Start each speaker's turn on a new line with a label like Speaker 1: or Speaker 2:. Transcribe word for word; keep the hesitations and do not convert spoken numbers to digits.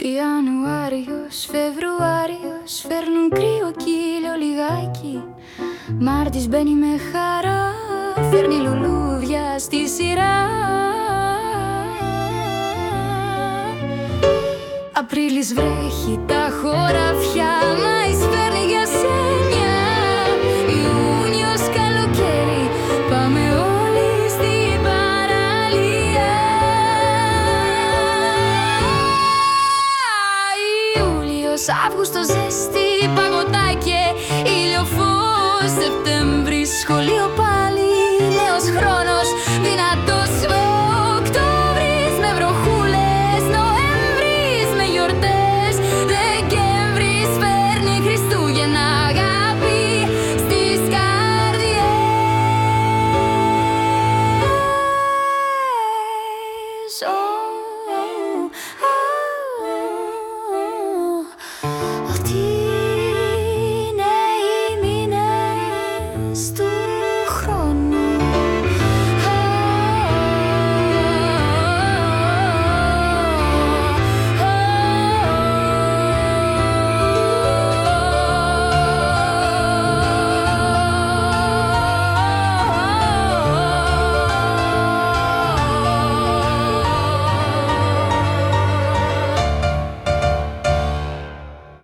Speaker 1: Ιανουάριος, Φεβρουάριος φέρνουν κρύο κύλιο λιγάκι. Μάρτης μπαίνει με χαρά, φέρνει λουλούδια στη σειρά. Απρίλης βρέχει τα χωράφια, Μάης φέρνει για σένια. Ιούνιος καλοκαίρι, πάμε όλοι στην παραλία. Ιούλιος, Αύγουστος ζέστη, παγωτά και ήλιο φως. Σεπτέμβρης, σχολείο